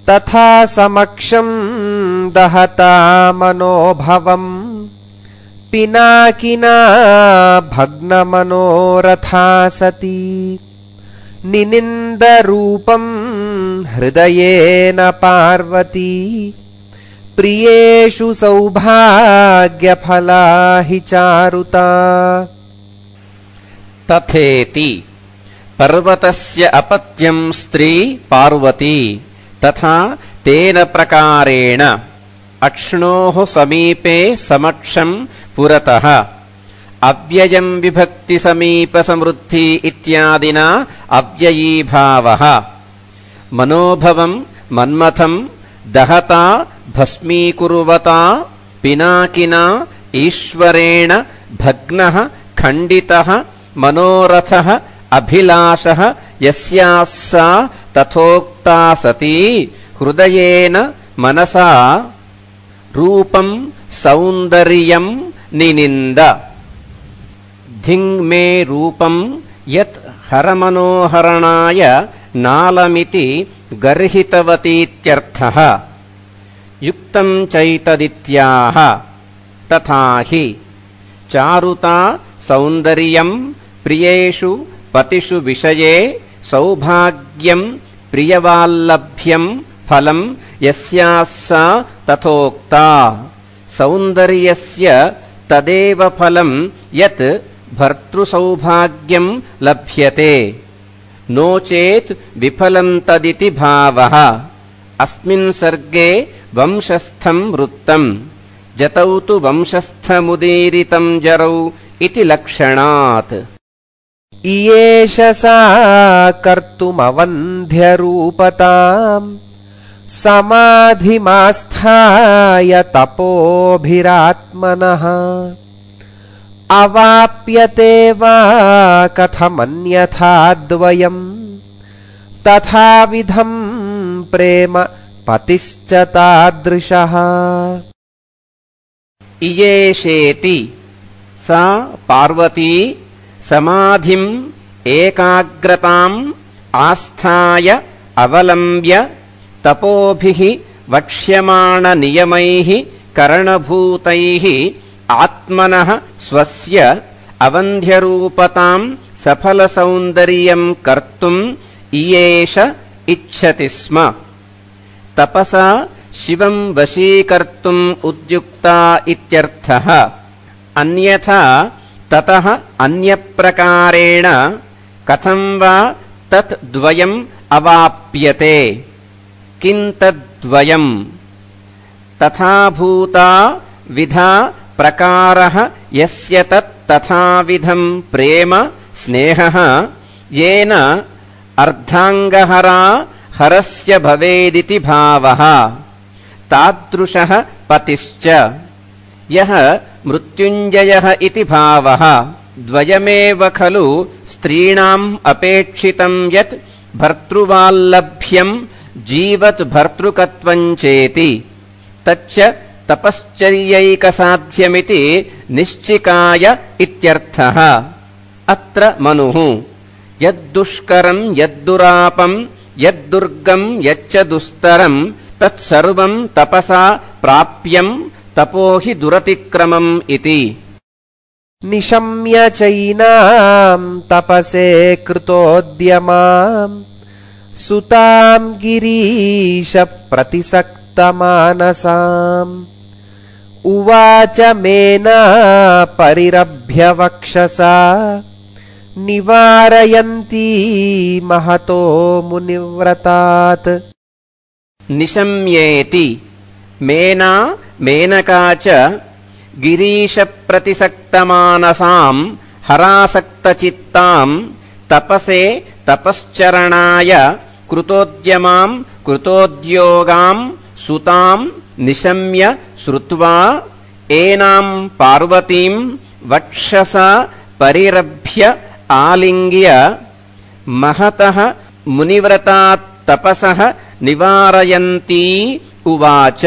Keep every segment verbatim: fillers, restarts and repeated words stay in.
तथा समक्षं दहता मनोभवम् पिनाकिना भग्नमनोरथा सती निनिन्दरूपं हृदयेन पार्वती प्रियेषु सौभाग्यफला हि चारुता। तथेति पर्वतस्य अपत्यं स्त्री पार्वती तथा तेन प्रकारेण अक्ष्णोः समीपे समक्षं पुरतः अव्ययं विभक्ति समीप समृद्धि इत्यादिना अव्ययीभावः मनोभवं मन्मथं दहता भस्मीकुर्वता पिनाकिना ईश्वरेण भग्नः खण्डितः मनोरथः अभिलाषः यस्याः सा तथोक्ता सती हृदयेन मनसा रूपं सौन्दर्यं निनिन्द। धिङ् मे रूपं यत् हरमनोहरणाय नालमिति गर्हितवतीत्यर्थः युक्तं चैतदित्याह। तथा हि चारुता सौन्दर्यं प्रियेषु पतिषु विषये सौभाग्यं प्रियवाल्लभ्यं फलं यस्याः सा तथोक्ता सौन्दर्यस्य तदेव फलं यत् भर्तृसौभाग्यं लभ्यते नो चेत् विफलं तदिति भावः। अस्मिन् सर्गे वंशस्थं वृत्तं जतौ तु वंशस्थमुदीरितं जरौ इति लक्षणात्। इयेष सा कर्तुमवन्ध्यरूपताम् समाधिमास्थाय तपोभिरात्मनः अवाप्यते वा कथमन्यथा द्वयम् तथाविधं प्रेम पतिश्च तादृशः। इयेषेति सा पार्वती समाधिम् एकाग्रताम् आस्थाय अवलम्ब्य तपोभिः वक्ष्यमाणनियमैः करणभूतैः आत्मनः स्वस्य अवन्ध्यरूपताम् सफलसौन्दर्यं कर्तुम् इयेष इच्छति स्म। तपसा शिवं वशीकर्तुम् उद्युक्ता इत्यर्थः। अन्यथा ततः अन्यप्रकारेण कथं वा तत् द्वयम् अवाप्यते किं तद्द्वयम् तथाभूता विधा प्रकारः यस्य तत् तथाविधं प्रेम स्नेहः येन अर्धाङ्गहरा हरस्य भवेदिति भावः तादृशः पतिश्च यः मृत्युञ्जयः इति भावः। द्वयमेव खलु स्त्रीणाम् अपेक्षितं यत् भर्तृवाल्लभ्यं जीवत् भर्तृकत्वं चेति तच्च तपश्चर्यैकसाध्यमिति निश्चिकाय इत्यर्थः। अत्र मनुः यद्दुष्करं यद्दुरापं यद्दुर्गं यच्च दुस्तरं तत्सर्वं तपसा प्राप्यं तपो हि दुरतिक्रमम् इति। निशम्य चैनां तपसे कृतोद्यमां सुतां गिरीश प्रतिसक्तमानसाम् उवाच मेना परिरभ्य वक्षसा निवारयन्ती महतो मुनिव्रतात्। निशम्येति मेना मेनका च गिरीशप्रतिसक्तमानसां हरासक्तचित्तां तपसे तपश्चरणाय कृतोद्यमां कृतोद्योगां सुतां निशम्य श्रुत्वा एनां पार्वतीं वक्षसा परिरभ्य आलिङ्ग्य महतः मुनिव्रतात् तपसः निवारयन्ती उवाच।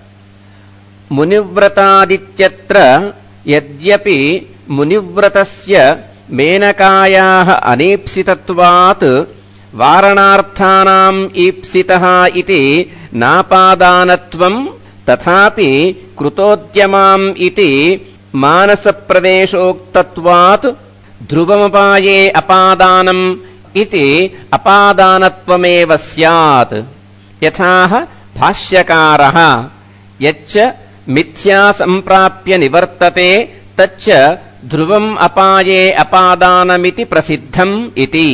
मुनिव्रतादित्यत्र यद्यपि मुनिव्रतस्य मेनकायाः अनीप्सितत्वात् वारणार्थानाम् ईप्सितः इति नापादानत्वम् तथापि कृतोद्यमाम् इति मानसप्रवेशोक्तत्वात् ध्रुवमपाये अपादानम् इति अपादानत्वमेव स्यात्। यथाह भाष्यकारः यच्च मिथ्या सम्प्राप्य निवर्तते तच्च ध्रुवम् अपाये अपादानमिति प्रसिद्धम् इति।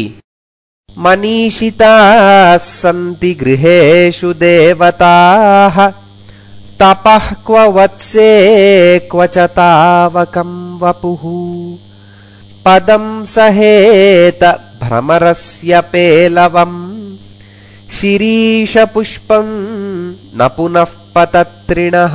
मनीषिताः सन्ति गृहेषु देवताः तपः क्व वत्से क्व च तावकम् वपुः पदं सहेत भ्रमरस्य पेलवम् शिरीषपुष्पम् न पुनः पतत्रिणः।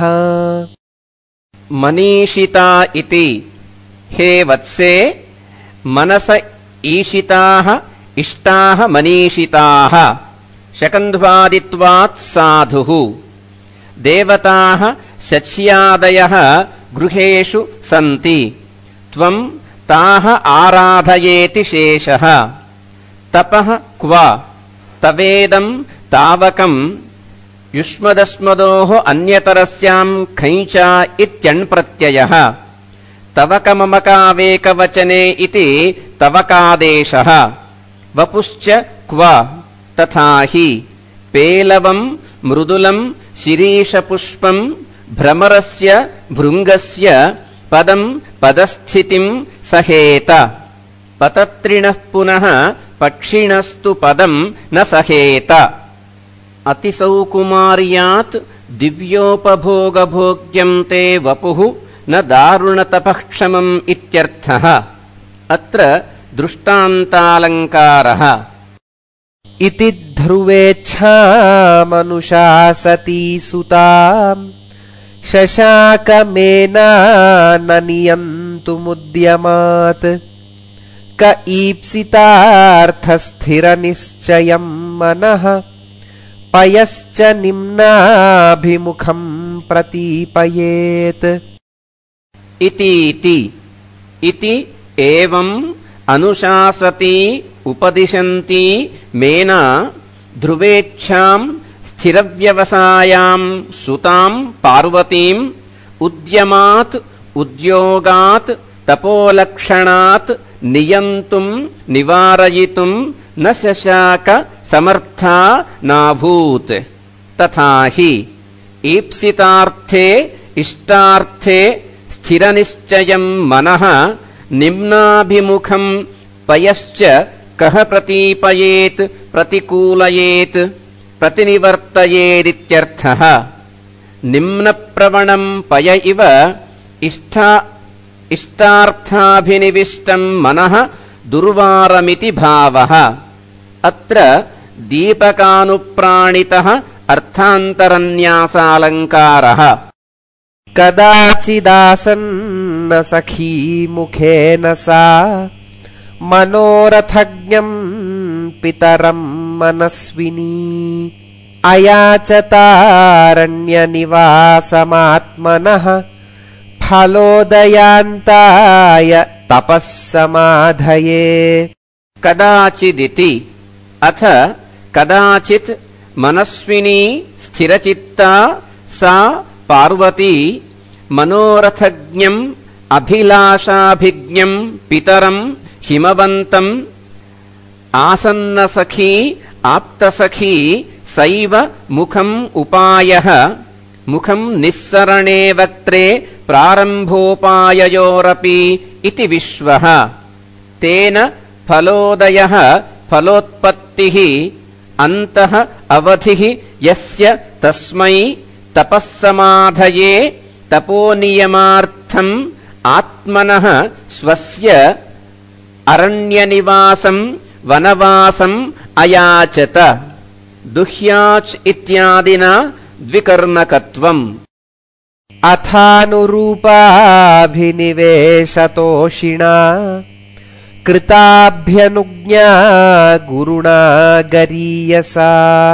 मनीषिता इति हे वत्से मनस ईशिताः इष्टाः मनीषिताः शकन्ध्वादित्वात् साधुः। देवताः शच्यादयः गृहेषु सन्ति त्वम् ताः आराधयेति शेषः। तपः क्व तवेदम् तावकम् युष्मदस्मदोः अन्यतरस्याम् खञ्चा इत्यण्प्रत्ययः। तवकममकावेकवचने इति तवकादेशः। वपुश्च क्व तथा हि पेलवम् मृदुलम् शिरीषपुष्पम् भ्रमरस्य भृङ्गस्य पदम् पदस्थितिम् सहेत। पतत्रिणः पुनः पक्षिणस्तु पदम् न सहेत। अतिसौकुमार्यात् दिव्योपभोगभोग्यम् ते वपुः न दारुणतपःक्षमम् इत्यर्थः। अत्र दृष्टान्तालङ्कारः। इति ध्रुवेच्छामनुशासती सुताम् शशाकमेना न नियन्तुमुद्यमात् क ईप्सितार्थस्थिरनिश्चयम् मनः पयश्च निम्नाभिमुखम् प्रतीपयेत्। इतीति इति एवम् अनुशासती उपदिशन्ती मेना ध्रुवेच्छाम् स्थिरव्यवसायाम् सुताम् पार्वतीम् उद्यमात् उद्योगात् तपोलक्षणात् नियन्तुम् निवारयितुम् न शशाक समर्था नाभूत्। तथा हि ईप्सितार्थे इष्टार्थे स्थिरनिश्चयम् मनः निम्नाभिमुखम् पयश्च कः प्रतीपयेत् प्रतिकूलयेत् प्रतिनिवर्तयेदित्यर्थः। निम्नप्रवणम् पय इव इष्टा इष्टार्थाभिनिविष्टम् मनः दुर्वारमिति भावः। अत्र दीपकानुप्राणितः अर्थान्तरन्यासालङ्कारः। कदाचिदासन्न सखी मुखेन सा मनोरथज्ञम् पितरम् मनस्विनी अयाचतारण्यनिवासमात्मनः फलोदयान्ताय तपः समाधये। कदाचिदिति अथ कदाचित् मनस्विनी स्थिरचित्ता सा पार्वती मनोरथज्ञम् अभिलाषाभिज्ञम् पितरम् हिमवन्तम् आसन्नसखी आप्तसखी सैव मुखम् उपायः मुखम् निस्सरणे वक्त्रे प्रारम्भोपाययोरपि इति विश्वः। तेन फलोदयः फलोत्पत्तिः अन्तः अवधिः यस्य तस्मै तपःसमाधये तपोनियमार्थम् आत्मनः स्वस्य अरण्यनिवासम् वनवासम् अयाचत। दुह्याच् इत्यादिना द्विकर्मकत्वम्। अथानुरूपाभिनिवेशतोषिणा कृताभ्यनुज्ञा गुरुणा गरीयसा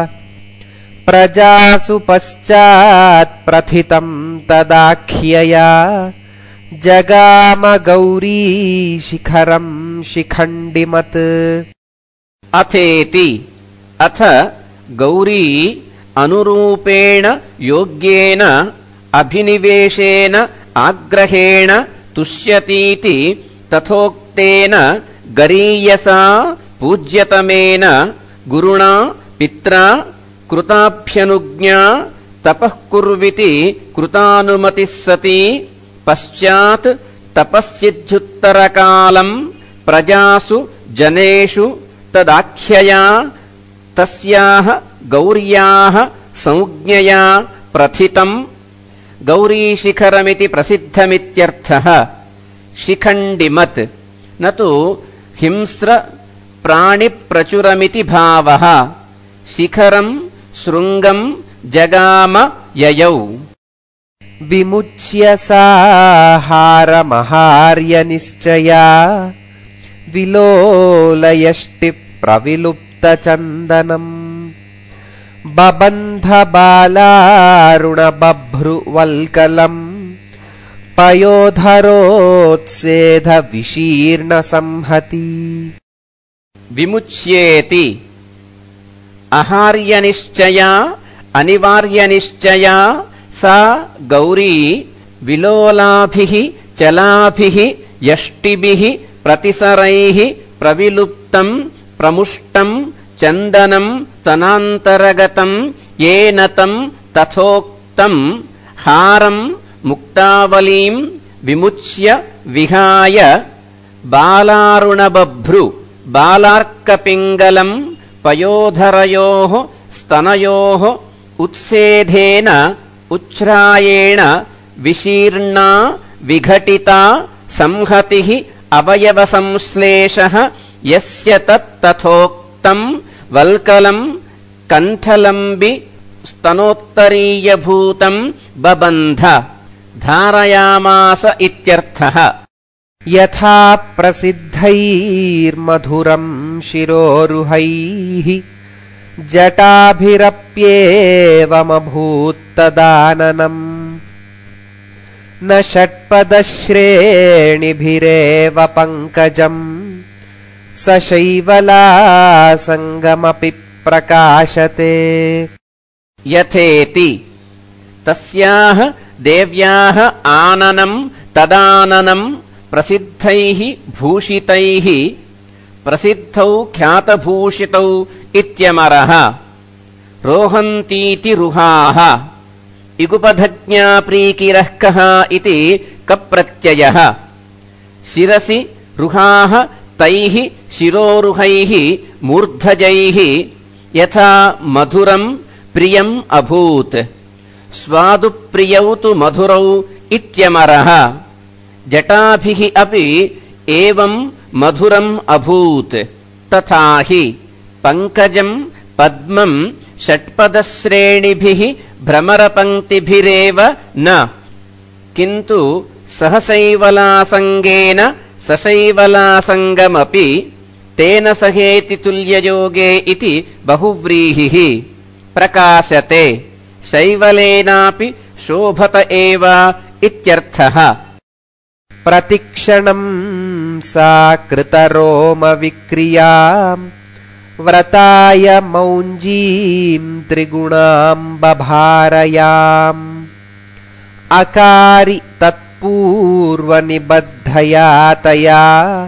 प्रजासु पश्चात् प्रथितम् तदाख्यया जगाम गौरी शिखरम् शिखण्डिमत्। अथेति अथ गौरी अनुरूपेण योग्येन अभिनिवेशेन आग्रहेण तुष्यतीति तथोक्तेन गरीयसा पूज्यतमेन गुरुणा पित्रा कृताभ्यनुज्ञा तपः कुर्विति कृतानुमतिः सती पश्चात् तपस्सिद्ध्युत्तरकालम् प्रजासु जनेषु तदाख्यया तस्याः गौर्याः संज्ञया प्रथितम् गौरीशिखरमिति प्रसिद्धमित्यर्थः। शिखण्डिमत् न तु हिंस्र प्राणिप्रचुरमिति भावः। शिखरम् शृङ्गम् जगाम ययौ। विमुच्य साहारमहार्यनिश्चया विलोलयष्टि प्रविलुप्तचन्दनम् बबन्धबालारुणबभ्रुवल्कलम् पयोधरोत्सेधविशीर्णसंहति। विमुच्येति आहार्यनिश्चया अनिवार्यनिश्चया सा गौरी विलोलाभिः चलाभिः यष्टिभिः प्रतिसरैः प्रविलुप्तम् प्रमुष्टम् चन्दनम् तनान्तरगतम् येन तम् तथोक्तम् हारम् मुक्तावलीम् विमुच्य विहाय बालारुणबभ्रु बालार्कपिङ्गलम् पयोधरयोः स्तनयोः उत्सेधेन उच्छ्रायेण विशीर्णा विघटिता संहतिः अवयवसंश्लेषः यस्य तत्तथोक्तम् वल्कलम् कण्ठलम्बि स्तनोत्तरीयभूतम् बबन्ध धारयामास इत्यर्थः। यथा प्रसिद्धैर्मधुरम् शिरोरुहैः जटाभिरप्येवमभूत्तदाननम् न षट्पदश्रेणिभिरेव पङ्कजम् सशैवलासङ्गमपि प्रकाशते। यथेति तस्याः देव्याः आननम् तदाननम् प्रसिद्धैः भूषितैः प्रसिद्धौ ख्यातभूषितौ इत्यमरः। रोहन्तीति रुहाः इगुपधज्ञा प्रीकिरः कः इति कप्रत्ययः। शिरसि रुहाः तैः शिरोरुहैः मूर्धजैः यथा मधुरम् प्रियम् अभूत्। स्वादुप्रियौ तु मधुरौ इत्यमरः। जटाभिः अपि एवम् मधुरम् अभूत्। तथा हि पङ्कजम् पद्मम् षट्पदश्रेणिभिः भ्रमरपङ्क्तिभिरेव न किन्तु सहसैवलासङ्गेन सशैवलासङ्गमपि तेन सहेति तुल्ययोगे इति बहुव्रीहिः प्रकाशते। शैवलेनापि शोभत एव इत्यर्थः। प्रतिक्षणम् सा कृतरोमविक्रियाम् व्रताय मौञ्जीम् त्रिगुणाम् बभारयाम् अकारि तत्पूर्वनिबद्धया तया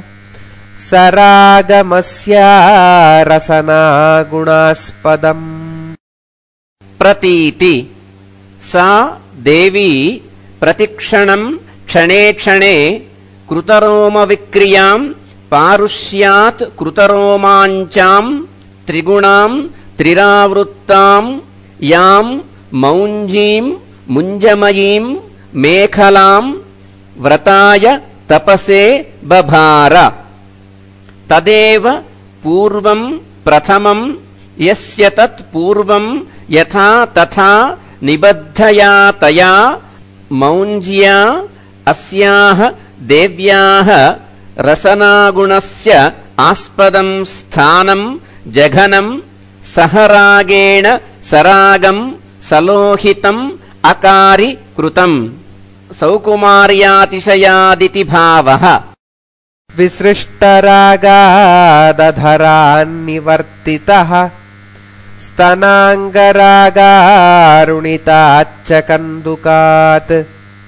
सरागमस्या रसना गुणास्पदम्। प्रतीति सा देवी प्रतिक्षणम् क्षणे क्षणे कृतरोमविक्रियाम् पारुष्यात् कृतरोमाञ्चाम् त्रिगुणाम् त्रिरावृत्ताम् याम् मौञ्जीम् मुञ्जमयीम् मेखलाम् व्रताय तपसे बभार। तदेव पूर्वम् प्रथमम् यस्य तत् पूर्वम् यथा तथा निबद्धया तया मौञ्ज्या अस्याः देव्याः रसनागुणस्य आस्पदम् स्थानम् जघनम् सहरागेण सरागम् सलोहितम् अकारि कृतम्। सौकुमार्यातिशयादिति भावः। विसृष्टरागादधरान्निवर्तितः स्तनाङ्गरागारुणिताच्च कन्दुकात्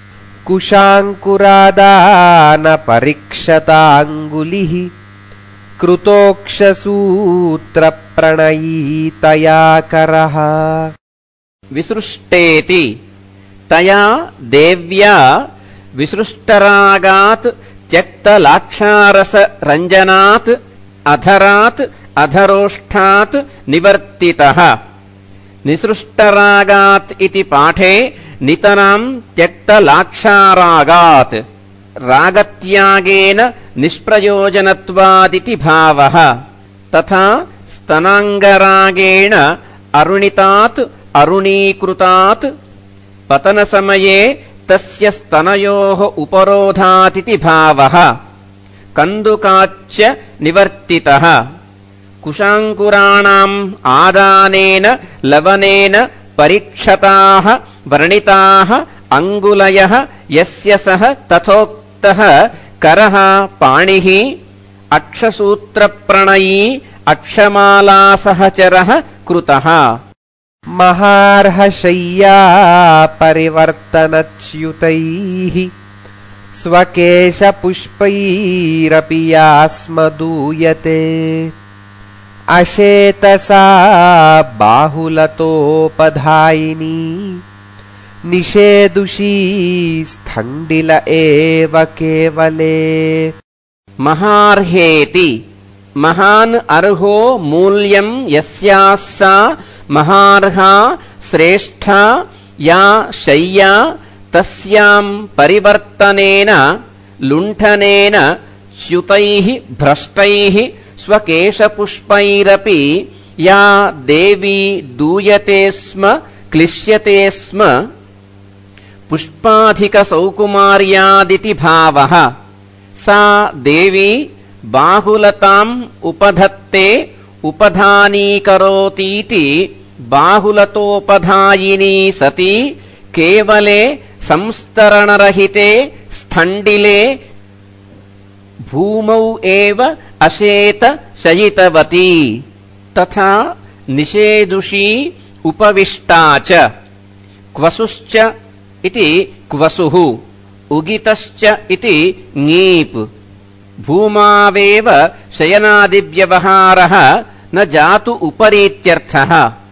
कुशाङ्कुरादानपरीक्षताङ्गुलिः कृतोक्षसूत्रप्रणयीतया करः। विसृष्टेति तया देव्या विसृष्टरागात् त्यक्तलाक्षारस रञ्जनात् अधरात् अधरोष्ठात् निवर्तितः। निसृष्टरागात् इति पाठे नितरां त्यक्तलाक्षारागात् रागत्यागेन निष्प्रयोजनत्वादिति भावः। तथा स्तनाङ्गरागेण अरुणितात् अरुणीकृतात् पतनसमये तस्य स्तनयोः उपरोधातिति भावः। कन्दुकाच्च निवर्तितः। कुशाङ्कुराणाम् आदानेन लवनेन परीक्षताः वर्णिताः अङ्गुलयः यस्य सः तथोक्तः करः पाणिः अक्षसूत्रप्रणयी अक्षमालासहचरः कृतः। महार्हशय्या परिवर्तनच्युतैः स्वकेशपुष्पैरपि यास्मदूयते अशेतसा बाहुलतोपधायिनी निषेदुषी स्थण्डिल एव केवले। महार्हेति महान् अर्हो मूल्यं यस्याः सा महार्हा श्रेष्ठा या शय्या तस्यां परिवर्तनेन लुण्ठनेन च्युतैः भ्रष्टैः स्वकेशपुष्पैरपि या देवी दूयते स्म क्लिश्यते स्म पुष्पाधिकसौकुमार्यादिति भावः। सा देवी बाहुलताम् उपधत्ते उपधानीकरोतीति बाहुलतोपधायिनी सती केवले संस्तरणरहिते स्थण्डिले भूमौ एव अशेत शयितवती। तथा निषेदुषी उपविष्टा च। क्वसुश्च इति क्वसुः उगितश्च इति ङीप्। भूमावेव शयनादिव्यवहारः न जातु उपरीत्यर्थः।